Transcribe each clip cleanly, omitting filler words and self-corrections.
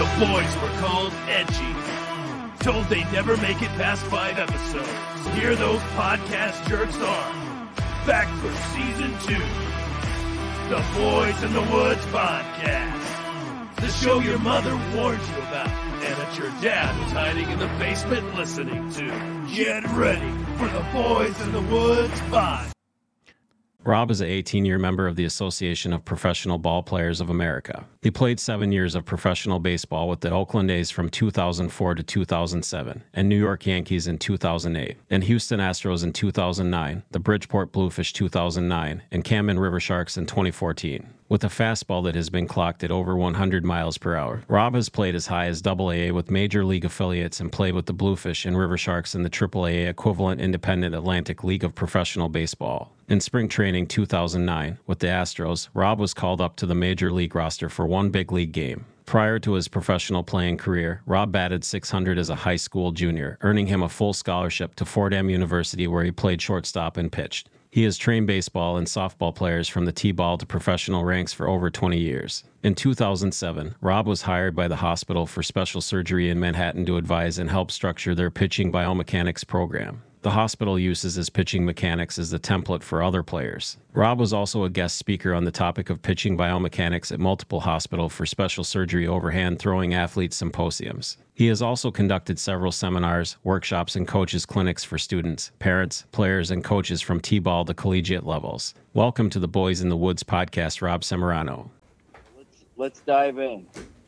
The boys were called edgy. Told they'd never make it past 5 episodes. Here those podcast jerks are. Back for season 2. The Boys in the Woods podcast. The show your mother warned you about and that your dad was hiding in the basement listening to. Get ready for the Boys in the Woods podcast. Rob is an 18-year member of the Association of Professional Ball Players of America. He played 7 years of professional baseball with the Oakland A's from 2004 to 2007, and New York Yankees in 2008, and Houston Astros in 2009, the Bridgeport Bluefish 2009, and Camden River Sharks in 2014. With a fastball that has been clocked at over 100 miles per hour, Rob has played as high as AA with major league affiliates and played with the Bluefish and River Sharks in the AAA equivalent Independent Atlantic League of Professional Baseball. In spring training 2009, with the Astros, Rob was called up to the major league roster for one big league game. Prior to his professional playing career, Rob batted .600 as a high school junior, earning him a full scholarship to Fordham University where he played shortstop and pitched. He has trained baseball and softball players from the T-ball to professional ranks for over 20 years. In 2007, Rob was hired by the Hospital for Special Surgery in Manhattan to advise and help structure their pitching biomechanics program. The hospital uses his pitching mechanics as the template for other players. Rob was also a guest speaker on the topic of pitching biomechanics at multiple Hospital for Special Surgery overhand throwing athlete symposiums. He has also conducted several seminars, workshops, and coaches clinics for students, parents, players, and coaches from T-ball to collegiate levels. Welcome to the Boys in the Woods podcast, Rob Semorano. Let's dive in.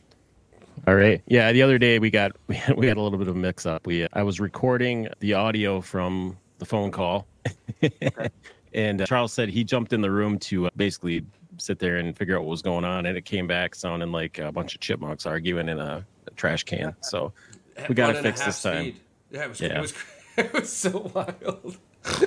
All right. Yeah, the other day we had a little bit of a mix-up. I was recording the audio from the phone call, Okay. and Charles said he jumped in the room to basically sit there and figure out what was going on, and it came back sounding like a bunch of chipmunks arguing in a trash can. So we got to fix this time. Speed. Yeah, it was so wild.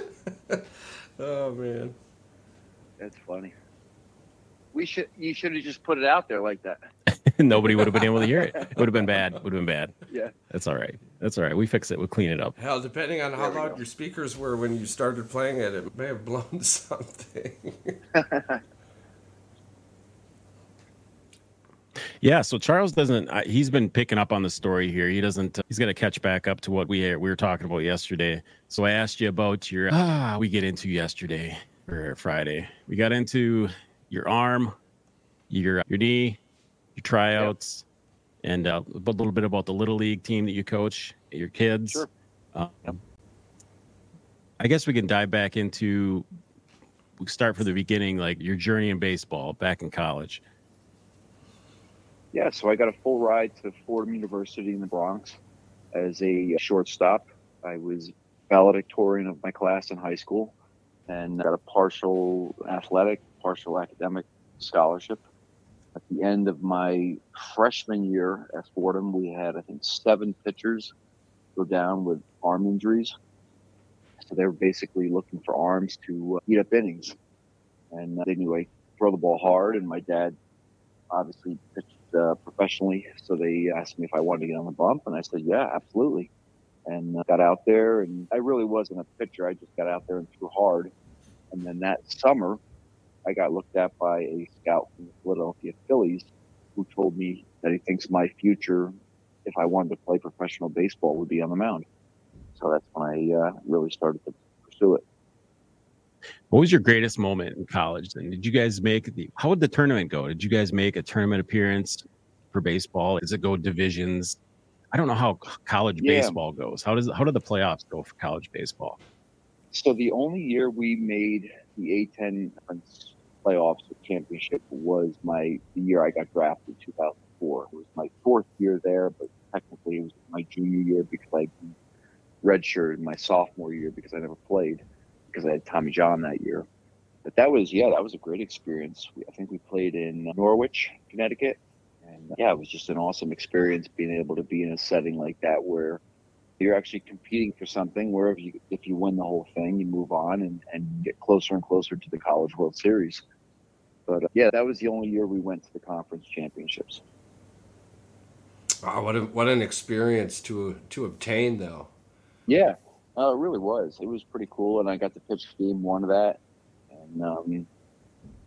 Oh man, That's funny. You should have just put it out there like that. Nobody would have been able to hear it. It would have been bad. Yeah. That's all right. We fix it. We'll clean it up. Hell, depending on how loud your speakers were when you started playing it, it may have blown something. Yeah, so Charles doesn't, he's been picking up on the story here. He's got to catch back up to what we were talking about yesterday. So I asked you about we get into yesterday or Friday. We got into your arm, your knee, your tryouts, and a little bit about the Little League team that you coach, your kids. Sure. I guess we can dive back into, we start from the beginning, like your journey in baseball back in college. Yeah, so I got a full ride to Fordham University in the Bronx as a shortstop. I was valedictorian of my class in high school and got a partial athletic, partial academic scholarship. At the end of my freshman year at Fordham, we had, I think, 7 pitchers go down with arm injuries. So they were basically looking for arms to eat up innings. And anyway, throw the ball hard, and my dad obviously pitched professionally, so they asked me if I wanted to get on the bump, and I said, yeah, absolutely. And got out there, and I really wasn't a pitcher. I just got out there and threw hard. And then that summer, I got looked at by a scout from the Philadelphia Phillies who told me that he thinks my future, if I wanted to play professional baseball, would be on the mound. So that's when I really started to pursue it. What was your greatest moment in college then? Did you guys how would the tournament go? Did you guys make a tournament appearance for baseball? Does it go divisions? I don't know how college baseball goes. How do the playoffs go for college baseball? So the only year we made the A-10 playoffs or championship was the year I got drafted, 2004. It was my 4th year there, but technically it was my junior year because I redshirted my sophomore year because I never played, because I had Tommy John that year. But that was a great experience. I think we played in Norwich, Connecticut. And it was just an awesome experience being able to be in a setting like that where you're actually competing for something, where if you win the whole thing, you move on and get closer and closer to the College World Series. But that was the only year we went to the conference championships. Wow, what an experience to obtain, though. Yeah, it really was. It was pretty cool, and I got to pitch game 1 of that. And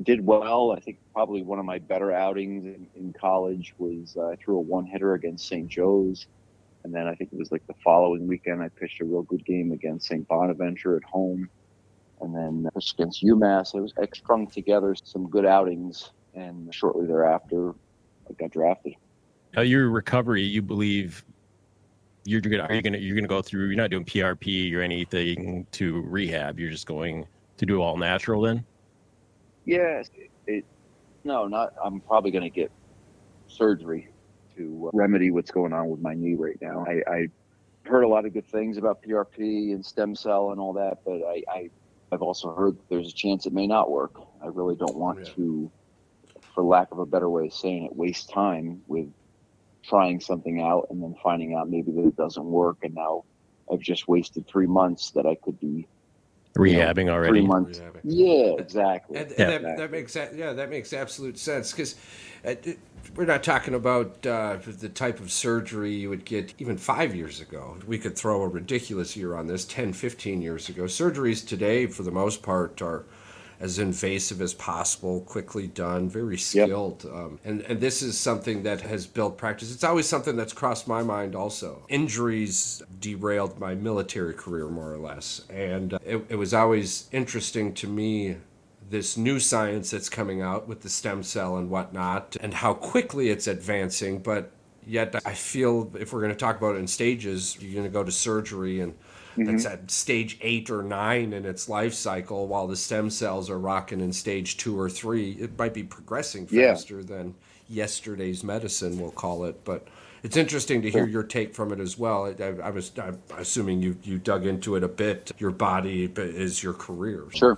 did well. I think probably one of my better outings in college was I threw a one-hitter against St. Joe's. And then I think it was like the following weekend, I pitched a real good game against St. Bonaventure at home. And then pitched against UMass. I strung together some good outings. And shortly thereafter, I got drafted. Your recovery, you believe you're gonna go through? You're not doing PRP or anything to rehab. You're just going to do all natural then? Yes. I'm probably going to get surgery to remedy what's going on with my knee right now. I heard a lot of good things about PRP and stem cell and all that, but I've also heard that there's a chance it may not work. I really don't want to, for lack of a better way of saying it, waste time with trying something out and then finding out maybe that it doesn't work. And now I've just wasted 3 months that I could be rehabbing already. 3 months. Rehabbing. Yeah, exactly. And Exactly. that makes absolute sense, because we're not talking about the type of surgery you would get even 5 years ago. We could throw a ridiculous year on this, 10, 15 years ago. Surgeries today, for the most part, are as invasive as possible, quickly done, very skilled. Yep. And this is something that has built practice. It's always something that's crossed my mind also. Injuries derailed my military career, more or less. And it was always interesting to me, this new science that's coming out with the stem cell and whatnot, and how quickly it's advancing. But yet I feel if we're going to talk about it in stages, you're going to go to surgery, and that's at stage 8 or 9 in its life cycle, while the stem cells are rocking in stage 2 or 3. It might be progressing faster than yesterday's medicine, we'll call it. But it's interesting to hear your take from it as well. I'm assuming you dug into it a bit. Your body is your career. Sure.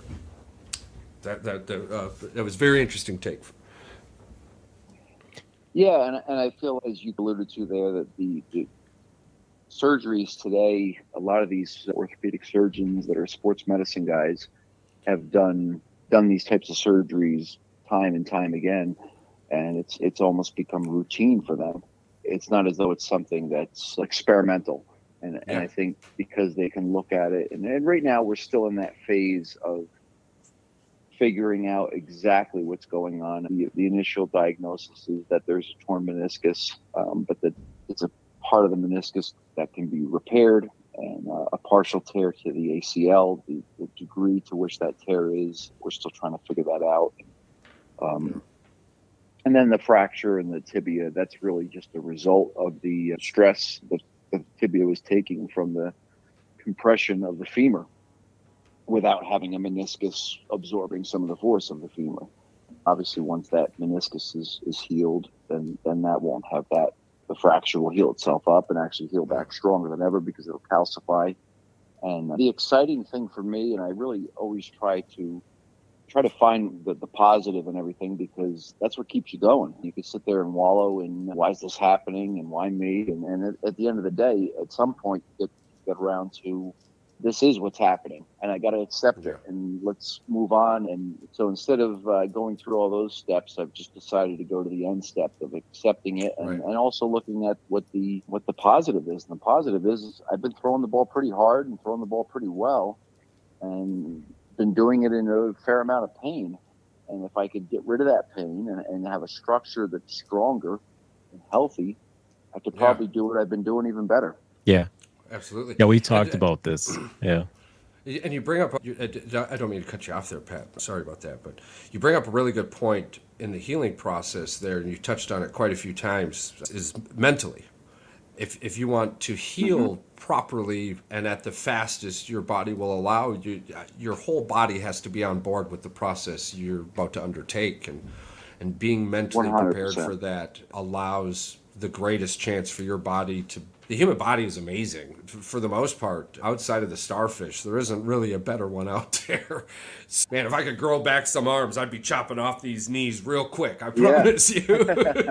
That was very interesting take. Yeah, and I feel, as you alluded to there, that the surgeries today, a lot of these orthopedic surgeons that are sports medicine guys have done these types of surgeries time and time again, and it's almost become routine for them. It's not as though it's something that's experimental, and I think because they can look at it, and right now we're still in that phase of figuring out exactly what's going on. The initial diagnosis is that there's a torn meniscus, but that it's a part of the meniscus that can be repaired, and a partial tear to the ACL. The degree to which that tear is, we're still trying to figure that out. And then the fracture in the tibia, that's really just a result of the stress that the tibia was taking from the compression of the femur, without having a meniscus absorbing some of the force of the femur. Obviously, once that meniscus is healed, then that won't have that. The fracture will heal itself up and actually heal back stronger than ever, because it'll calcify. And the exciting thing for me, and I really always try to find the positive in everything, because that's what keeps you going. You can sit there and wallow in why is this happening and why me? And at the end of the day, at some point, you get around to, this is what's happening, and I got to accept it, and let's move on. And so instead of going through all those steps, I've just decided to go to the end step of accepting it, and also looking at what the positive is. And the positive is I've been throwing the ball pretty hard and throwing the ball pretty well, and been doing it in a fair amount of pain. And if I could get rid of that pain and have a structure that's stronger and healthy, I could probably do what I've been doing even better. Yeah. Absolutely. Yeah, we talked about this. Yeah. And you bring up, I don't mean to cut you off there, Pat. Sorry about that. But you bring up a really good point in the healing process there, and you touched on it quite a few times, is mentally. If you want to heal properly and at the fastest your body will allow, your whole body has to be on board with the process you're about to undertake. And being mentally 100%. prepared for that allows the greatest chance for your body to. The human body is amazing for the most part. Outside of the starfish, there isn't really a better one out there. Man, if I could grow back some arms, I'd be chopping off these knees real quick. I promise you.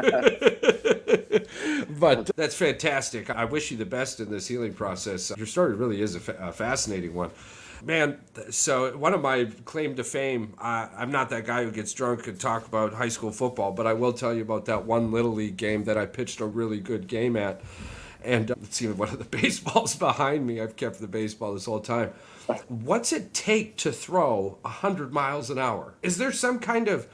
But that's fantastic. I wish you the best in this healing process. Your story really is a fascinating one. Man, so one of my claim to fame, I'm not that guy who gets drunk and talk about high school football, but I will tell you about that one Little League game that I pitched a really good game at. And let's see, one of the baseballs behind me, I've kept the baseball this whole time. What's it take to throw 100 miles an hour? Is there some kind of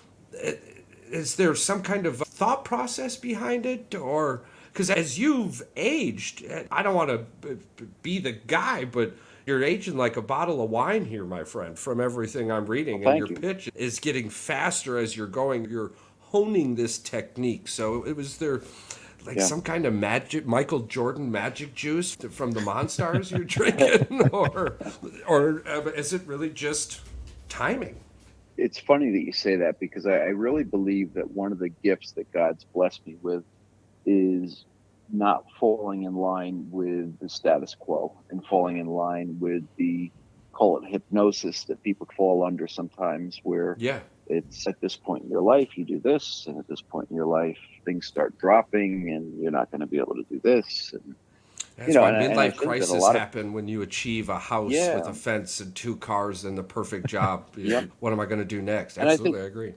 thought process behind it? Or because as you've aged, I don't want to be the guy, but you're aging like a bottle of wine here, my friend, from everything I'm reading. Well, and your thank you. pitch is getting faster as you're going. You're honing this technique. So it was there like some kind of magic, Michael Jordan magic juice from the Monstars you're drinking? or is it really just timing? It's funny that you say that, because I really believe that one of the gifts that God's blessed me with is not falling in line with the status quo and falling in line with the, call it hypnosis, that people fall under sometimes, where it's at this point in your life you do this, and at this point in your life things start dropping and you're not going to be able to do this. And that's why midlife crises happen when you achieve a house with a fence and 2 cars and the perfect job. What am I going to do next? Absolutely, I agree.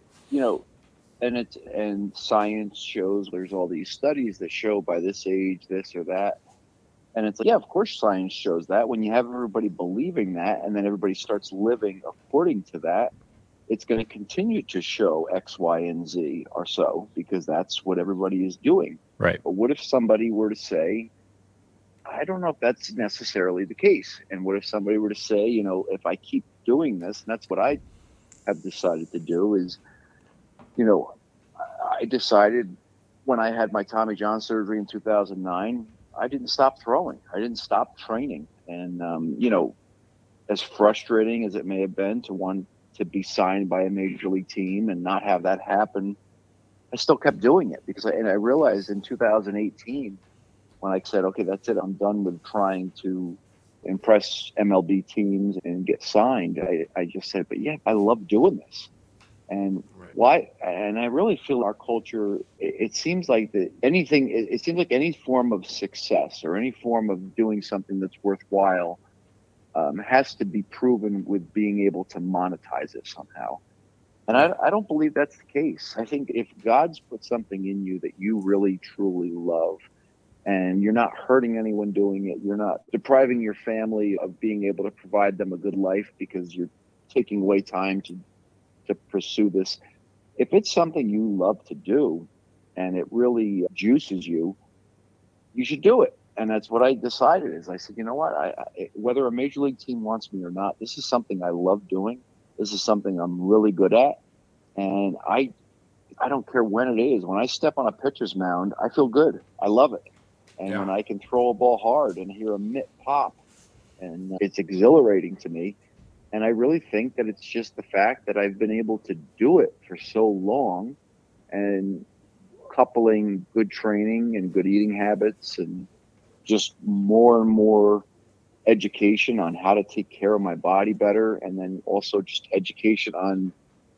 And science shows, there's all these studies that show by this age, this or that. And it's like, of course science shows that. When you have everybody believing that, and then everybody starts living according to that, it's going to continue to show X, Y, and Z or so, because that's what everybody is doing. Right. But what if somebody were to say, I don't know if that's necessarily the case. And what if somebody were to say, if I keep doing this, and that's what I have decided to do, is, I decided when I had my Tommy John surgery in 2009, I didn't stop throwing. I didn't stop training. And, as frustrating as it may have been to want to be signed by a major league team and not have that happen, I still kept doing it, because I realized in 2018, when I said, okay, that's it, I'm done with trying to impress MLB teams and get signed. I just said, but I love doing this. And why? And I really feel our culture, it seems like it seems like any form of success or any form of doing something that's worthwhile has to be proven with being able to monetize it somehow. And I don't believe that's the case. I think if God's put something in you that you really, truly love, and you're not hurting anyone doing it, you're not depriving your family of being able to provide them a good life because you're taking away time to pursue this. If it's something you love to do and it really juices you, you should do it. And that's what I decided. Is I said, you know what, whether a major league team wants me or not, this is something I love doing. This is something I'm really good at. And I don't care when it is. When I step on a pitcher's mound, I feel good. I love it. And when I can throw a ball hard and hear a mitt pop, and it's exhilarating to me. And I really think that it's just the fact that I've been able to do it for so long, and coupling good training and good eating habits and just more and more education on how to take care of my body better. And then also just education on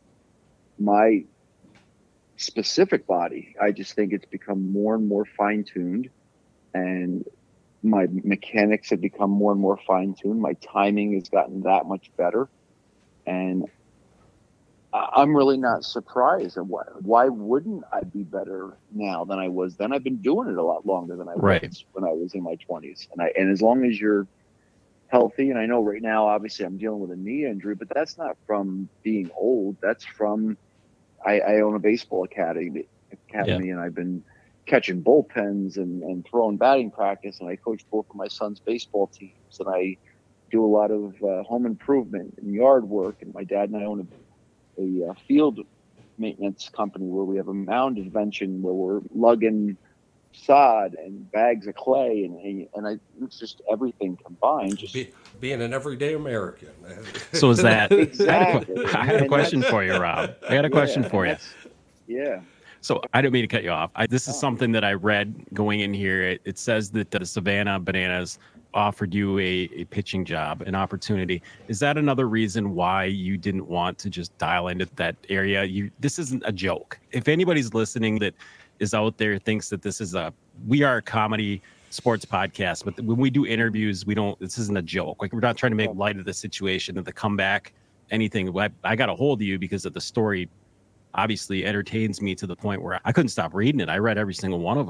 my specific body. I just think it's become more and more fine-tuned, and my mechanics have become more and more fine-tuned. My timing has gotten that much better. And I'm really not surprised. Why wouldn't I be better now than I was then? I've been doing it a lot longer than I was when I was in my 20s. And as long as you're healthy, and I know right now, obviously I'm dealing with a knee injury, but that's not from being old. That's from, I own a baseball academy, and I've been catching bullpens and throwing batting practice, and I coach both of my son's baseball teams, and I do a lot of home improvement and yard work, and my dad and I own a field maintenance company where we have a mound invention where we're lugging sod and bags of clay, and it's just everything combined. Just being an everyday American. So is that exactly? I had a question for you, Rob. I got a question for you. Yeah. So I didn't mean to cut you off. This is something that I read going in here. It says that the Savannah Bananas offered you a pitching job, an opportunity. Is that another reason why you didn't want to just dial into that area? This isn't a joke. If anybody's listening that is out there, thinks that we are a comedy sports podcast, but when we do interviews, this isn't a joke. Like, we're not trying to make light of the situation and the comeback, anything. I got a hold of you because of the story. Obviously entertains me to the point where I couldn't stop reading it. I read every single one of them.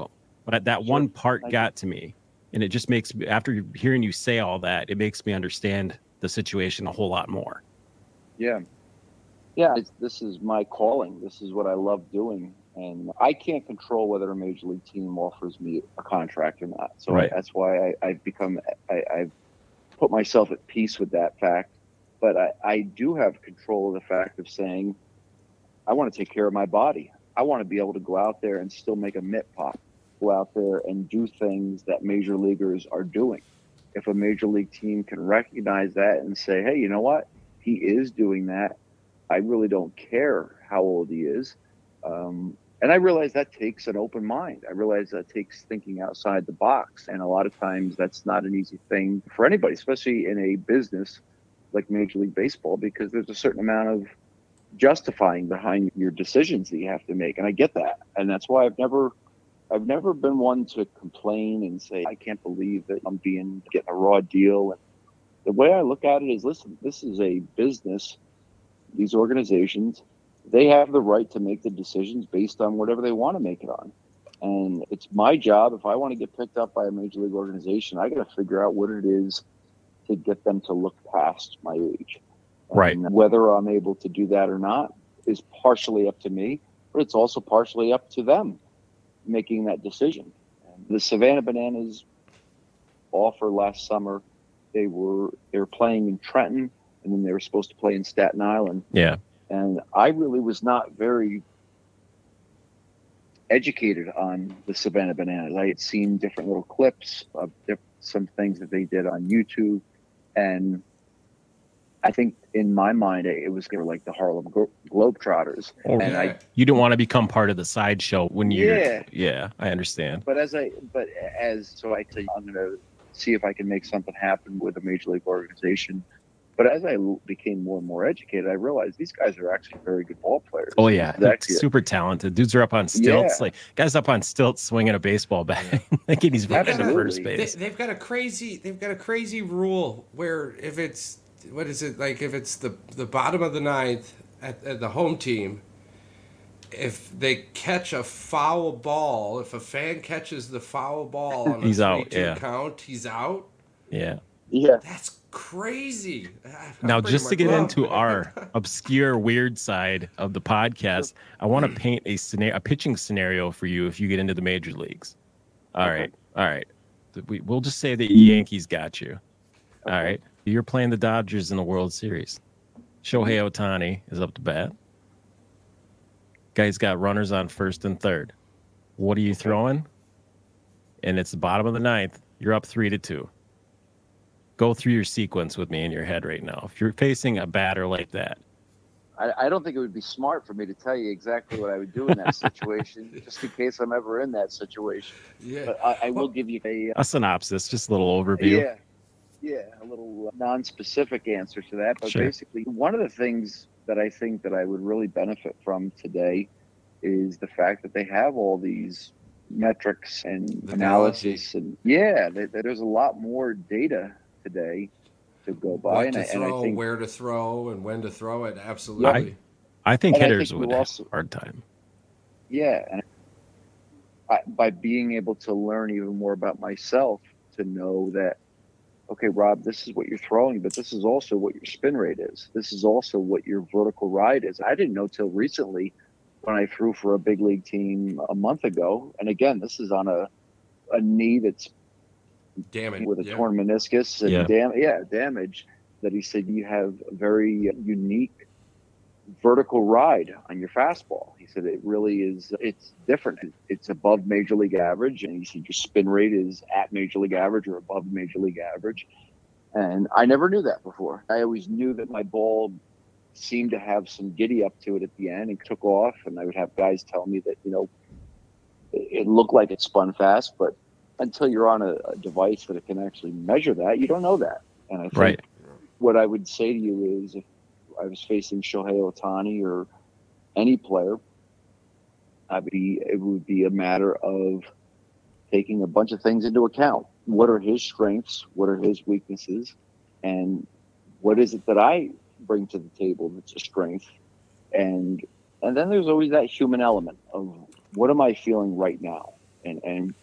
But that one part got to me, and it just makes me, after hearing you say all that, it makes me understand the situation a whole lot more. Yeah. This is my calling. This is what I love doing. And I can't control whether a major league team offers me a contract or not. So that's why I've put myself at peace with that fact. But I do have control of the fact of saying, I want to take care of my body. I want to be able to go out there and still make a mitt pop, go out there and do things that major leaguers are doing. If a major league team can recognize that and say, hey, you know what? He is doing that. I really don't care how old he is. And I realize that takes an open mind. I realize that takes thinking outside the box. And a lot of times that's not an easy thing for anybody, especially in a business like Major League Baseball, because there's a certain amount of justifying behind your decisions that you have to make. And I get that. And that's why I've never been one to complain and say, I can't believe that I'm getting a raw deal. And the way I look at it is, listen, this is a business. These organizations, they have the right to make the decisions based on whatever they want to make it on. And it's my job. If I want to get picked up by a major league organization, I got to figure out what it is to get them to look past my age. Right. And whether I'm able to do that or not is partially up to me, but it's also partially up to them making that decision. And the Savannah Bananas offer last summer, they were playing in Trenton, and then they were supposed to play in Staten Island. Yeah. And I really was not very educated on the Savannah Bananas. I had seen different little clips of some things that they did on YouTube. And I think in my mind, they were like the Harlem Globetrotters. Oh, and you don't want to become part of the sideshow when you're. Yeah, I understand. So I said, I'm going to see if I can make something happen with a major league organization. But as I became more and more educated, I realized these guys are actually very good ball players. Oh yeah, super talented. Dudes are up on stilts, like guys up on stilts swinging a baseball bat, thinking he's running to first base. They've got a crazy rule where if it's if it's the bottom of the ninth at the home team, if they catch a foul ball, if a fan catches the foul ball on a 3-2 count, he's out. Yeah. That's crazy. Now, just to get into our obscure, weird side of the podcast, I want to paint a pitching scenario for you if you get into the major leagues. All right. We'll just say the Yankees got you. All right. You're playing the Dodgers in the World Series. Shohei Ohtani is up to bat. Guy's got runners on first and third. What are you throwing? And it's the bottom of the ninth. You're up 3-2. Go through your sequence with me in your head right now. If you're facing a batter like that. I don't think it would be smart for me to tell you exactly what I would do in that situation, just in case I'm ever in that situation. Yeah. But I will give you a synopsis, just a little overview. Yeah, a little non-specific answer to that. But basically, one of the things that I think that I would really benefit from today is the fact that they have all these metrics and analysis. And there's a lot more data today to go by. And I think where to throw and when to throw it. Absolutely. I think hitters would have a hard time. Yeah. And by being able to learn even more about myself, to know that, okay, Rob, this is what you're throwing, but this is also what your spin rate is. This is also what your vertical ride is. I didn't know till recently when I threw for a big league team a month ago. And again, this is on a knee that's damaged with a torn meniscus and damage, that he said you have a very unique vertical ride on your fastball. He said it really is, it's different. It's above major league average. And he said your spin rate is at major league average or above major league average. And I never knew that before. I always knew that my ball seemed to have some giddy up to it at the end and took off. And I would have guys tell me that, it looked like it spun fast, but until you're on a device that it can actually measure that, you don't know that. And I think what I would say to you is, if I was facing Shohei Ohtani or any player, it would be a matter of taking a bunch of things into account. What are his strengths? What are his weaknesses? And what is it that I bring to the table that's a strength? And then there's always that human element of, what am I feeling right now? And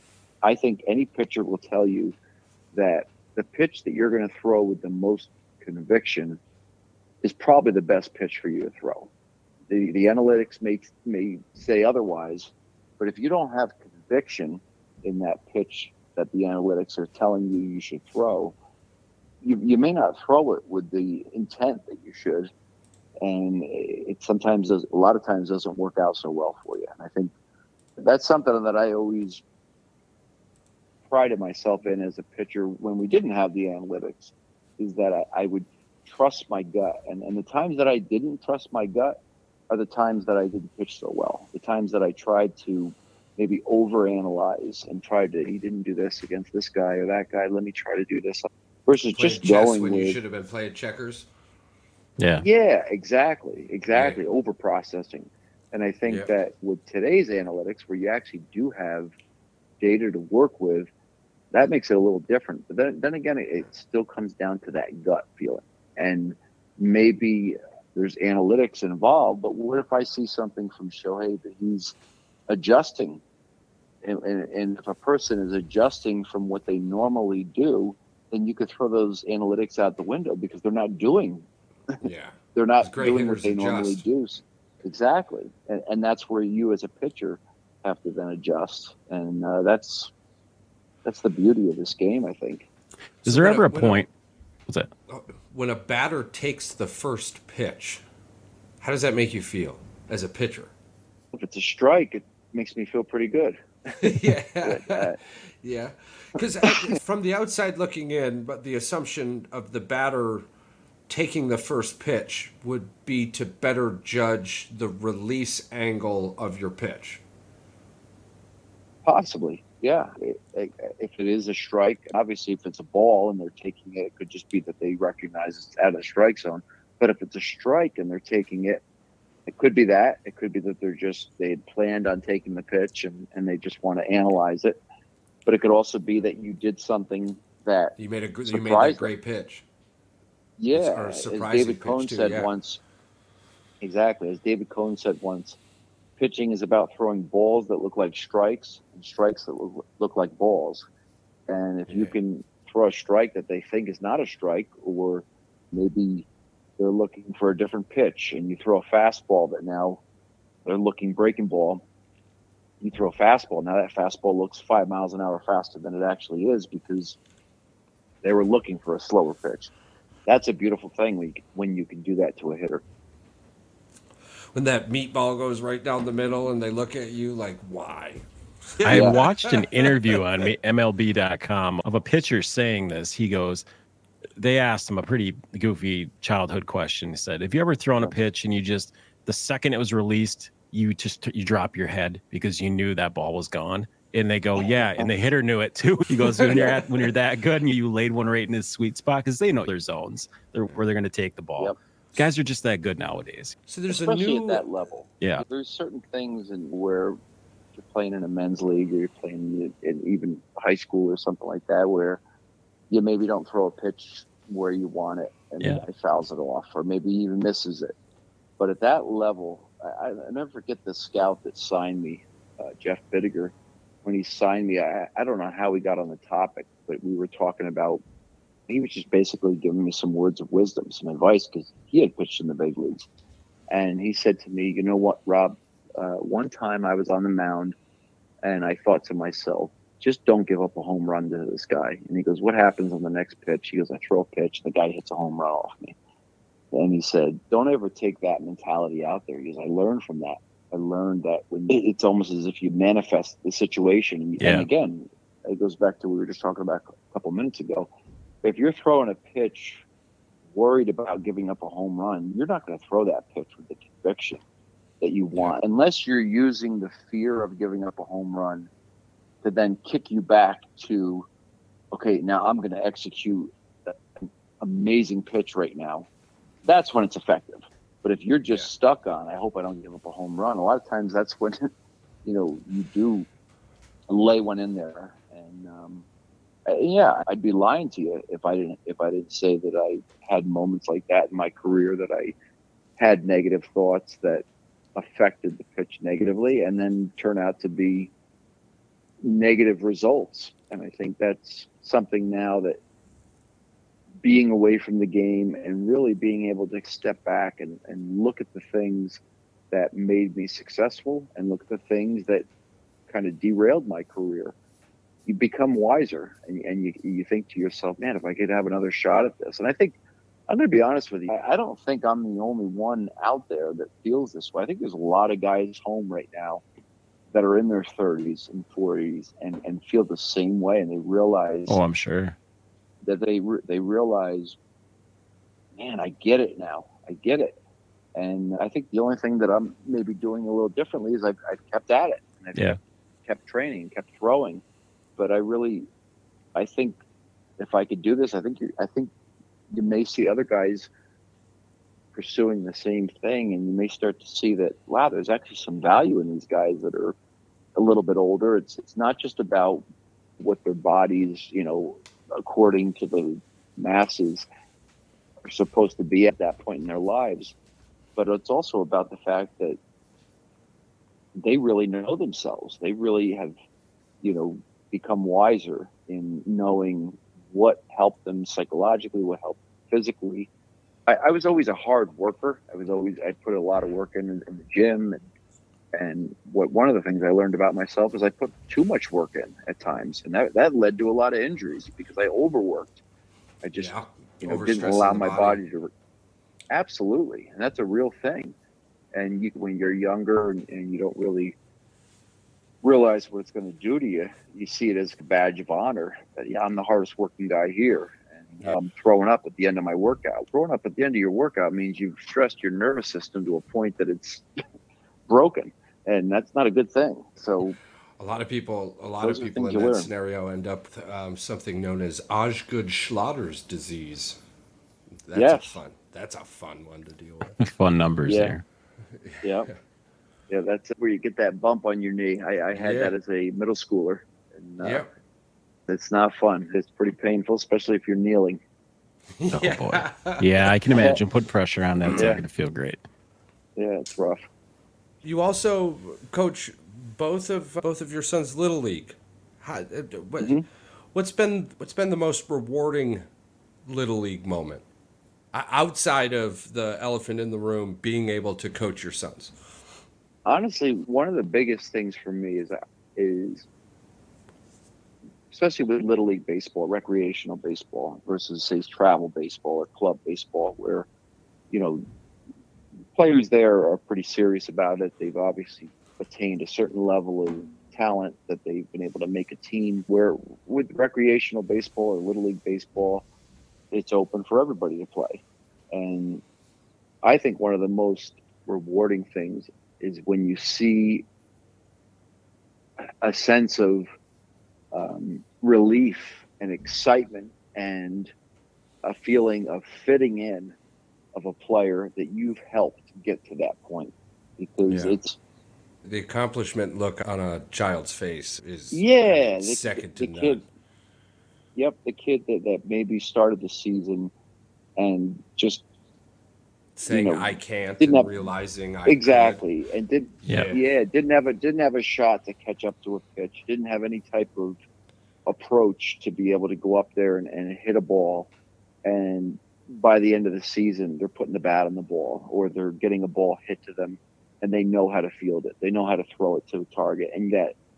I think any pitcher will tell you that the pitch that you're going to throw with the most conviction is probably the best pitch for you to throw. The analytics may say otherwise, but if you don't have conviction in that pitch that the analytics are telling you should throw, you may not throw it with the intent that you should, and it sometimes a lot of times doesn't work out so well for you. And I think that's something that I always prided myself in as a pitcher when we didn't have the analytics, is that I would trust my gut. And the times that I didn't trust my gut are the times that I didn't pitch so well. The times that I tried to maybe overanalyze and tried to, he didn't do this against this guy or that guy, let me try to do this. Versus just going when with, you should have been playing checkers. Yeah. Yeah, exactly. Over processing. And I think that with today's analytics, where you actually do have data to work with, that makes it a little different. But then again, it still comes down to that gut feeling. And maybe there's analytics involved, but what if I see something from Shohei that he's adjusting? And if a person is adjusting from what they normally do, then you could throw those analytics out the window because they're not doing. They're not doing what they normally do. Exactly. And that's where you as a pitcher have to then adjust. And that's the beauty of this game, I think. Is there ever a point? What's that? When a batter takes the first pitch, how does that make you feel as a pitcher? If it's a strike, it makes me feel pretty good. Yeah. Because from the outside looking in, but the assumption of the batter taking the first pitch would be to better judge the release angle of your pitch. Possibly, yeah. If it is a strike, obviously if it's a ball and they're taking it, it could just be that they recognize it's out of the strike zone. But if it's a strike and they're taking it, it could be that. It could be that they had planned on taking the pitch and they just want to analyze it. But it could also be that you did something that you made that great pitch. Yeah, or a as surprising David Cohn pitch too, said once. Exactly, as David Cohn said once, pitching is about throwing balls that look like strikes and strikes that look like balls. And if you can throw a strike that they think is not a strike, or maybe they're looking for a different pitch, and you throw a fastball that now they're looking breaking ball, you throw a fastball. Now that fastball looks 5 miles an hour faster than it actually is because they were looking for a slower pitch. That's a beautiful thing when you can do that to a hitter. When that meatball goes right down the middle and they look at you like, why? I watched an interview on MLB.com of a pitcher saying this. He goes, they asked him a pretty goofy childhood question. He said, have you ever thrown a pitch and the second it was released, you drop your head because you knew that ball was gone? And they go, yeah, and the hitter knew it too. He goes, when you're that good and you laid one right in his sweet spot, because they know their zones, where they're going to take the ball. Yep. Guys are just that good nowadays. So there's especially at that level. Yeah. There's certain things where you're playing in a men's league or you're playing in even high school or something like that, where you maybe don't throw a pitch where you want it and the guy fouls it off, or maybe even misses it. But at that level, I never forget the scout that signed me, Jeff Bittiger. When he signed me, I don't know how we got on the topic, but we were talking about, he was just basically giving me some words of wisdom, some advice, because he had pitched in the big leagues. And he said to me, you know what, Rob, one time I was on the mound and I thought to myself, just don't give up a home run to this guy. And he goes, what happens on the next pitch? He goes, I throw a pitch, the guy hits a home run off me. And he said, don't ever take that mentality out there. He goes, I learned from that. I learned that when it's almost as if you manifest the situation. And again, it goes back to what we were just talking about a couple minutes ago. If you're throwing a pitch worried about giving up a home run, you're not going to throw that pitch with the conviction that you want, unless you're using the fear of giving up a home run to then kick you back to, okay, now I'm going to execute an amazing pitch right now. That's when it's effective. But if you're just stuck on, I hope I don't give up a home run, a lot of times that's when, you do lay one in there. And I'd be lying to you if I didn't say that I had moments like that in my career, that I had negative thoughts that affected the pitch negatively and then turn out to be negative results. And I think that's something now that being away from the game and really being able to step back and look at the things that made me successful and look at the things that kind of derailed my career. You become wiser, and you think to yourself, man, if I could have another shot at this. And I think, I'm going to be honest with you, I don't think I'm the only one out there that feels this way. I think there's a lot of guys home right now that are in their 30s and 40s and feel the same way, and they realize, Oh, I'm sure. that they realize, man, I get it now. I get it. And I think the only thing that I'm maybe doing a little differently is I've kept at it. And I've kept training, kept throwing. But I think if I could do this, I think you may see other guys pursuing the same thing, and you may start to see that, wow, there's actually some value in these guys that are a little bit older. It's not just about what their bodies, according to the masses, are supposed to be at that point in their lives, but it's also about the fact that they really know themselves. They really have, become wiser in knowing what helped them psychologically, what helped physically. I was always a hard worker. I put a lot of work in the gym, and one of the things I learned about myself is I put too much work in at times, and that led to a lot of injuries because I overworked. I just didn't allow my body to. Absolutely, and that's a real thing. And when you're younger and you don't really realize what it's going to do to you, you see it as a badge of honor. That, I'm the hardest working guy here, and I'm throwing up at the end of my workout. Throwing up at the end of your workout means you've stressed your nervous system to a point that it's broken, and that's not a good thing. So a lot of people in that scenario end up with something known as Osgood-Schlatter's disease. That's a fun one to deal with. Fun numbers there. Yeah, that's where you get that bump on your knee. I had that as a middle schooler, and it's not fun. It's pretty painful, especially if you're kneeling. Oh boy. Yeah, I can imagine. Put pressure on that. It's not going to feel great. Yeah, it's rough. You also coach both of your sons' little league. What's been the most rewarding little league moment outside of the elephant in the room, being able to coach your sons? Honestly, one of the biggest things for me is especially with Little League baseball, recreational baseball versus, say, travel baseball or club baseball, where, players there are pretty serious about it. They've obviously attained a certain level of talent that they've been able to make a team, where with recreational baseball or Little League baseball, it's open for everybody to play. And I think one of the most rewarding things is when you see a sense of relief and excitement and a feeling of fitting in of a player that you've helped get to that point, because it's the accomplishment look on a child's face is second to none. Kid, the kid that maybe started the season and just saying I can't, and realizing I exactly could. And didn't have a shot to catch up to a pitch, didn't have any type of approach to be able to go up there and hit a ball, and by the end of the season they're putting the bat on the ball, or they're getting a ball hit to them and they know how to field it, they know how to throw it to the target, and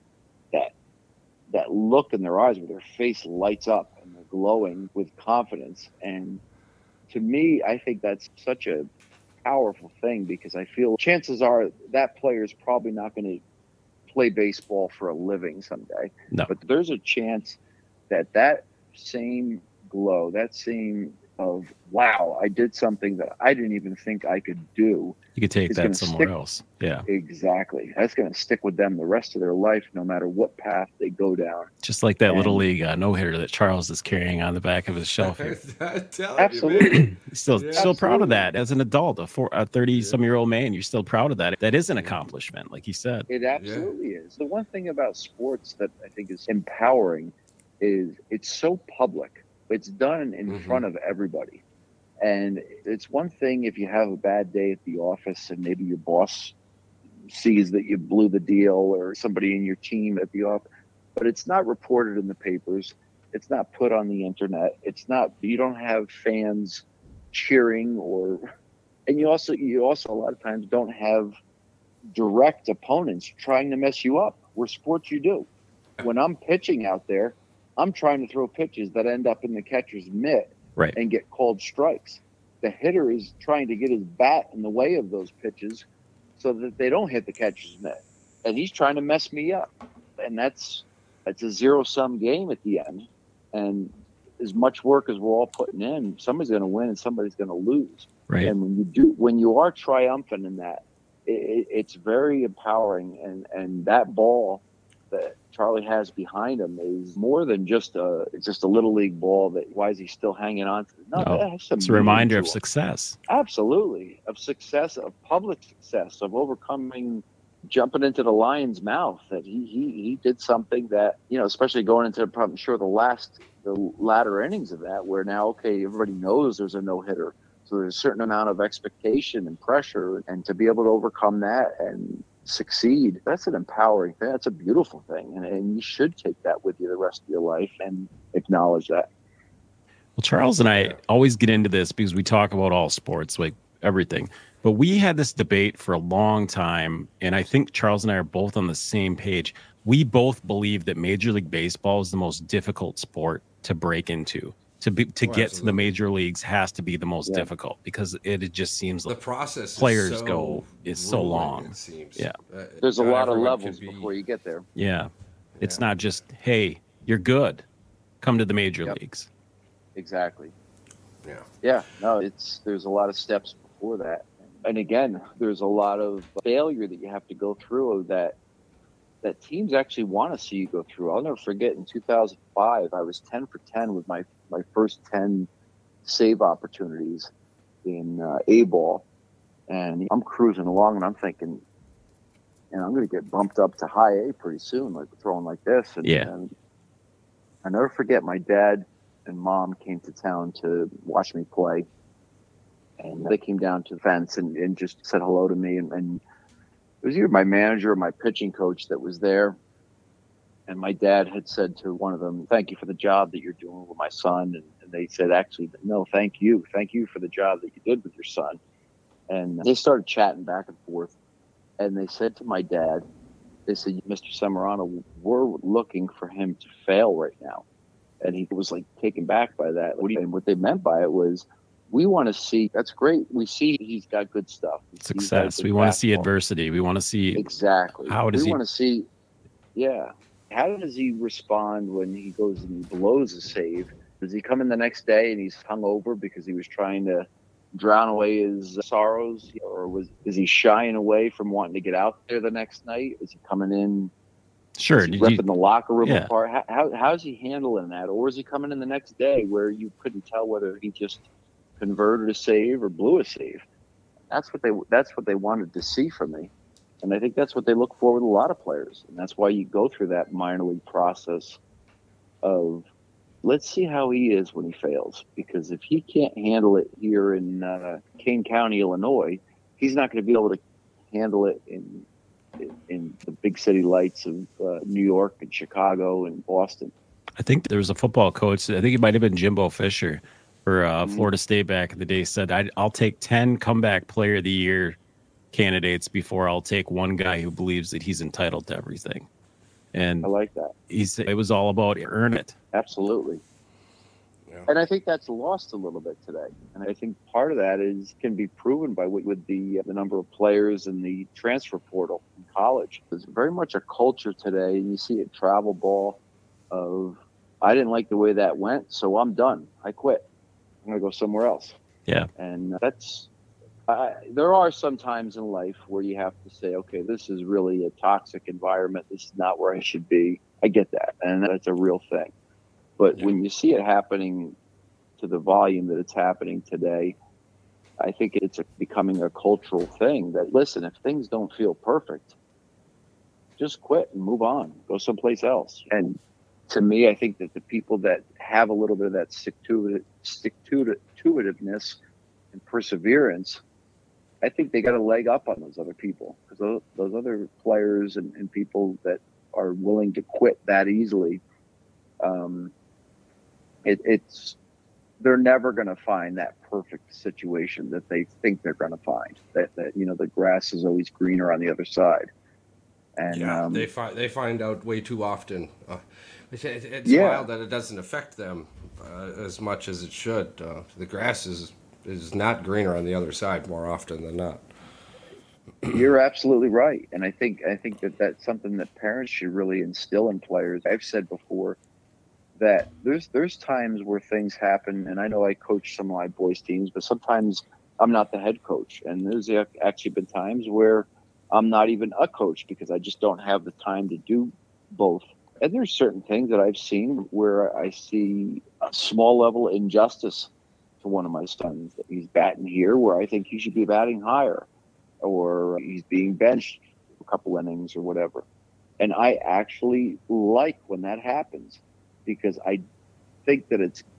that look in their eyes where their face lights up and they're glowing with confidence. And to me, I think that's such a powerful thing, because I feel chances are that player is probably not going to play baseball for a living someday. No. But there's a chance that same glow, that same of, wow, I did something that I didn't even think I could do. You could take that somewhere else. Yeah. Exactly. That's going to stick with them the rest of their life, no matter what path they go down. Just like that Little League no-hitter that Charles is carrying on the back of his shelf here. Absolutely. Still proud of that. As an adult, a 30-some-year-old man, you're still proud of that. That is an accomplishment, like he said. It absolutely is. The one thing about sports that I think is empowering is it's so public. It's done in front of everybody. And it's one thing if you have a bad day at the office and maybe your boss sees that you blew the deal, or somebody in your team at the office. but it's not reported in the papers. It's not put on the internet. You don't have fans cheering and you also a lot of times don't have direct opponents trying to mess you up. Where sports you do. When I'm pitching out there, I'm trying to throw pitches that end up in the catcher's mitt and get called strikes. The hitter is trying to get his bat in the way of those pitches so that they don't hit the catcher's mitt. And he's trying to mess me up. And that's a zero-sum game at the end. And as much work as we're all putting in, somebody's going to win and somebody's going to lose. Right. And when you are triumphant in that, it's very empowering. And that ball that Charlie has behind him is more than just a little league ball. That why is he still hanging on to? No, it's a reminder of success. Absolutely, of success, of public success, of overcoming, jumping into the lion's mouth. That he did something that, especially going into the latter innings of that, where now everybody knows there's a no hitter, so there's a certain amount of expectation and pressure, and to be able to overcome that and succeed, that's an empowering thing. That's a beautiful thing, and you should take that with you the rest of your life and acknowledge that. Well, Charles and I always get into this because we talk about all sports, like everything, but we had this debate for a long time, and I think Charles and I are both on the same page. We both believe that Major League Baseball is the most difficult sport to break into. To get absolutely. To the major leagues has to be the most difficult, because it just seems like the process players is so long. It seems. Yeah, there's a lot of levels before you get there. Yeah, it's not just, hey, you're good, come to the major leagues. Exactly. Yeah. Yeah. No, there's a lot of steps before that, and again, there's a lot of failure that you have to go through that teams actually want to see you go through. I'll never forget, in 2005, I was 10 for 10 with my first 10 save opportunities in A-ball. And I'm cruising along, and I'm thinking, I'm going to get bumped up to high A pretty soon, like throwing like this. And I never forget, my dad and mom came to town to watch me play. And they came down to the fence and just said hello to me. And it was either my manager or my pitching coach that was there. And my dad had said to one of them, "Thank you for the job that you're doing with my son." And they said, "Actually, no, thank you. Thank you for the job that you did with your son." And they started chatting back and forth. And they said to my dad, they said, "Mr. Semirano, we're looking for him to fail right now." And he was like taken back by that. And what they meant by it was, we want to see, that's great. We see he's got good stuff. Success. We want to see adversity. We want to see exactly. How does we want to see, how does he respond when he goes and he blows a save? Does he come in the next day and he's hungover because he was trying to drown away his sorrows, or is he shying away from wanting to get out there the next night? Is he coming in? Sure. Ripping the locker room apart? How's he handling that? Or is he coming in the next day where you couldn't tell whether he just converted a save or blew a save? That's what they wanted to see from me. And I think that's what they look for with a lot of players. And that's why you go through that minor league process of, let's see how he is when he fails. Because if he can't handle it here in Kane County, Illinois, he's not going to be able to handle it in the big city lights of New York and Chicago and Boston. I think there was a football coach, I think it might have been Jimbo Fisher for Florida State back in the day, said, I'll take 10 comeback player of the year candidates before I'll take one guy who believes that he's entitled to everything. And I like that. It was all about earn it. Absolutely. Yeah. And I think that's lost a little bit today. And I think part of that can be proven by with the number of players in the transfer portal in college. There's very much a culture today, and you see it travel ball of, I didn't like the way that went, so I'm done. I quit. I'm going to go somewhere else. Yeah. And there are some times in life where you have to say, okay, this is really a toxic environment. This is not where I should be. I get that. And that's a real thing. But when you see it happening to the volume that it's happening today, I think it's becoming a cultural thing that, listen, if things don't feel perfect, just quit and move on. Go someplace else. And to me, I think that the people that have a little bit of that stick-to-itiveness and perseverance, I think they got a leg up on those other people, because those other players and people that are willing to quit that easily, they're never going to find that perfect situation that they think they're going to find. That the grass is always greener on the other side. And they find out way too often. It's wild that it doesn't affect them as much as it should. The grass is not greener on the other side more often than not. You're absolutely right, and I think that that's something that parents should really instill in players. I've said before that there's times where things happen, and I know I coach some of my boys' teams, but sometimes I'm not the head coach, and there's actually been times where I'm not even a coach because I just don't have the time to do both. And there's certain things that I've seen where I see a small level injustice to one of my sons. That he's batting here where I think he should be batting higher, or he's being benched a couple innings or whatever. And I actually like when that happens, because I think that it's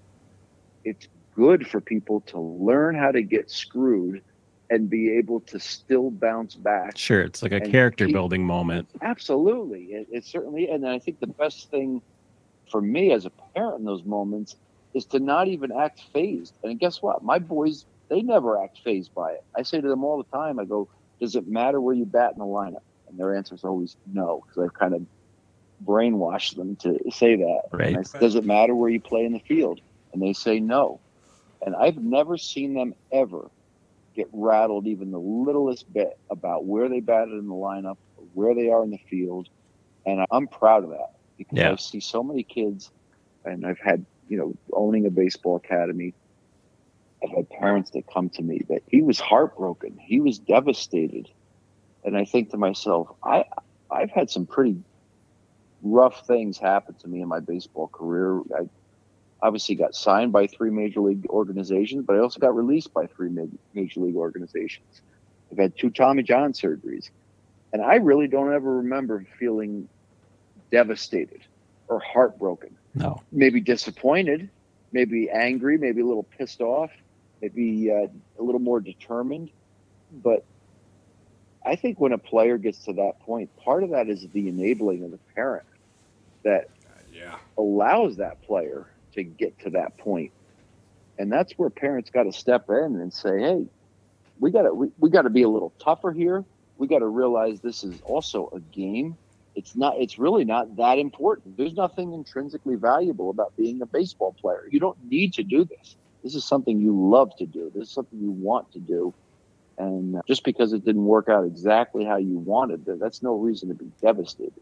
good for people to learn how to get screwed and be able to still bounce back. Sure, it's like a character building moment. Absolutely. It certainly, and I think the best thing for me as a parent in those moments is to not even act fazed. And guess what? My boys, they never act fazed by it. I say to them all the time, I go, does it matter where you bat in the lineup? And their answer is always no, because I've kind of brainwashed them to say that. Right. And does it matter where you play in the field? And they say no. And I've never seen them ever get rattled even the littlest bit about where they batted in the lineup, or where they are in the field. And I'm proud of that, because I see so many kids, and I've had, owning a baseball academy, I've had parents that come to me that he was heartbroken. He was devastated. And I think to myself, I've had some pretty rough things happen to me in my baseball career. I obviously got signed by 3 major league organizations, but I also got released by 3 major league organizations. I've had 2 Tommy John surgeries. And I really don't ever remember feeling devastated or heartbroken. No. Maybe disappointed, maybe angry, maybe a little pissed off, maybe a little more determined. But I think when a player gets to that point, part of that is the enabling of the parent that allows that player to get to that point. And that's where parents got to step in and say, hey, we got to be a little tougher here. We got to realize this is also a game. It's really not that important. There's nothing intrinsically valuable about being a baseball player. You don't need to do this. This is something you love to do. This is something you want to do. And just because it didn't work out exactly how you wanted, that's no reason to be devastated.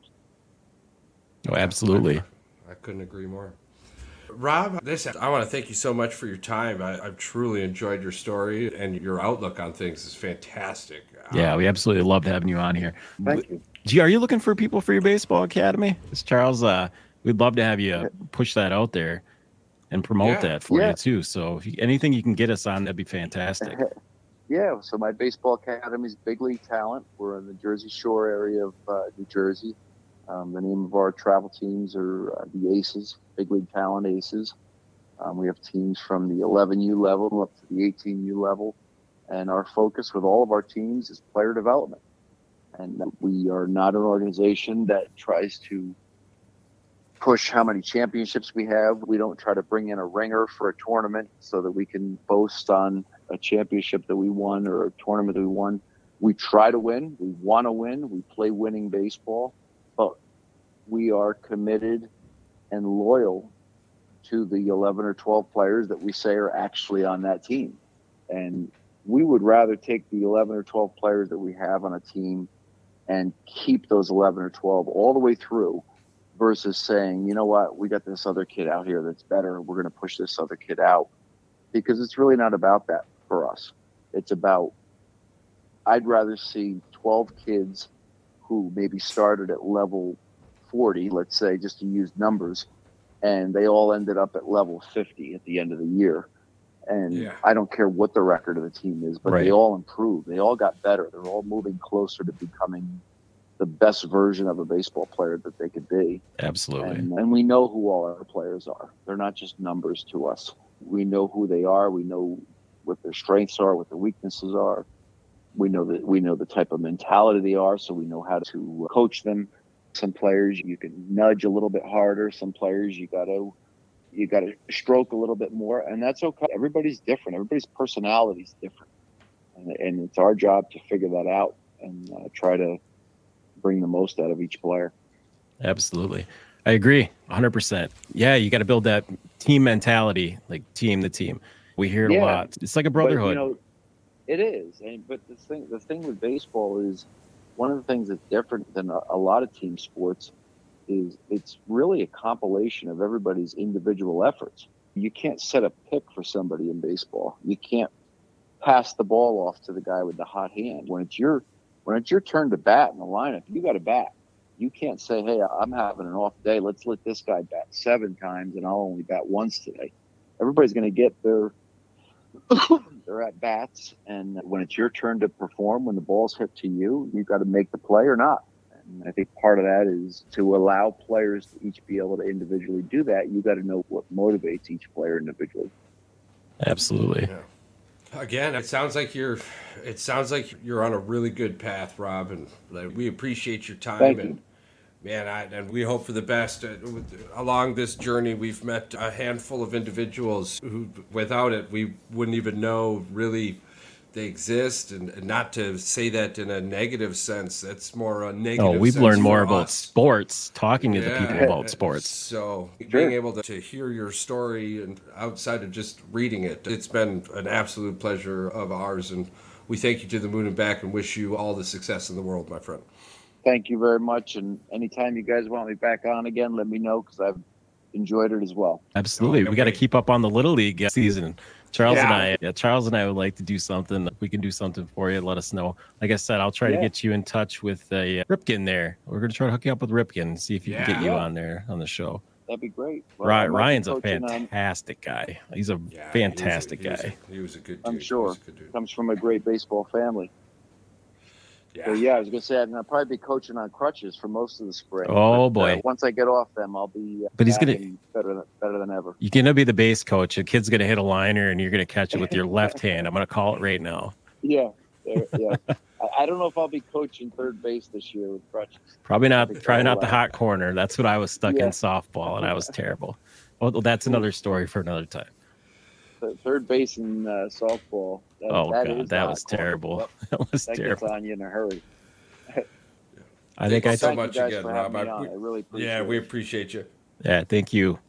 Oh, absolutely. I couldn't agree more. Rob, I want to thank you so much for your time. I've truly enjoyed your story, and your outlook on things is fantastic. Yeah, we absolutely loved having you on here. Thank you. Gee, are you looking for people for your baseball academy? Charles, we'd love to have you push that out there and promote that for you too. So anything you can get us on, that'd be fantastic. Yeah, so my baseball academy is Big League Talent. We're in the Jersey Shore area of New Jersey. The name of our travel teams are the Aces, Big League Talent Aces. We have teams from the 11U level up to the 18U level. And our focus with all of our teams is player development. And we are not an organization that tries to push how many championships we have. We don't try to bring in a ringer for a tournament so that we can boast on a championship that we won or a tournament that we won. We try to win. We want to win. We play winning baseball. But we are committed and loyal to the 11 or 12 players that we say are actually on that team. And we would rather take the 11 or 12 players that we have on a team and keep those 11 or 12 all the way through versus saying, you know what, we got this other kid out here that's better. We're going to push this other kid out, because it's really not about that for us. It's about, I'd rather see 12 kids who maybe started at level 40, let's say, just to use numbers, and they all ended up at level 50 at the end of the year. And I don't care what the record of the team is, but they all improved. They all got better. They're all moving closer to becoming the best version of a baseball player that they could be. Absolutely. And we know who all our players are. They're not just numbers to us. We know who they are. We know what their strengths are, what their weaknesses are. We know the type of mentality they are, so we know how to coach them. Some players you can nudge a little bit harder. Some players you got to stroke a little bit more, and that's okay. Everybody's different. Everybody's personality is different, and it's our job to figure that out and try to bring the most out of each player. Absolutely. I agree 100%. Yeah, you got to build that team mentality, like team the team. We hear it a lot. It's like a brotherhood. But, it is. But the thing with baseball is one of the things that's different than a lot of team sports is it's really a compilation of everybody's individual efforts. You can't set a pick for somebody in baseball. You can't pass the ball off to the guy with the hot hand. When it's your turn to bat in the lineup, you got to bat. You can't say, hey, I'm having an off day. Let's let this guy bat 7 times and I'll only bat once today. Everybody's going to get their at bats. And when it's your turn to perform, when the ball's hit to you, you got to make the play or not. And I think part of that is to allow players to each be able to individually do that. You got to know what motivates each player individually. Absolutely. Yeah. Again, it sounds like you're on a really good path, Rob, and we appreciate your time. Thank you. Man, and we hope for the best. Along this journey, we've met a handful of individuals who, without it, we wouldn't even know really they exist. And not to say that in a negative sense, that's more a negative. Oh, we've sense learned more for about us. sports, talking to the people about sports. So being able to hear your story and outside of just reading it, it's been an absolute pleasure of ours. And we thank you to the moon and back and wish you all the success in the world, my friend. Thank you very much. And anytime you guys want me back on again, let me know because I've enjoyed it as well. Absolutely. We got to keep up on the Little League season. Charles and I would like to do something. If we can do something for you, let us know. Like I said, I'll try to get you in touch with Ripken there. We're going to try to hook you up with Ripken, see if you can get you on there on the show. That'd be great. Well, Ryan's a fantastic guy. He's a fantastic guy. He was a good dude. I'm sure. Comes from a great baseball family. So, I was going to say I'm going to probably be coaching on crutches for most of the spring. Oh, boy. Once I get off them, I'll be but he's gonna better than ever. You're going to be the base coach. A kid's going to hit a liner, and you're going to catch it with your left hand. I'm going to call it right now. Yeah. I don't know if I'll be coaching third base this year with crutches. Probably not the hot corner. That's what I was stuck in softball, and I was terrible. Well, that's another story for another time. Third base in softball. That was terrible. Well, that was that terrible. gets on you in a hurry. I think so much again, Rob. I really appreciate it. We appreciate you. Yeah, thank you.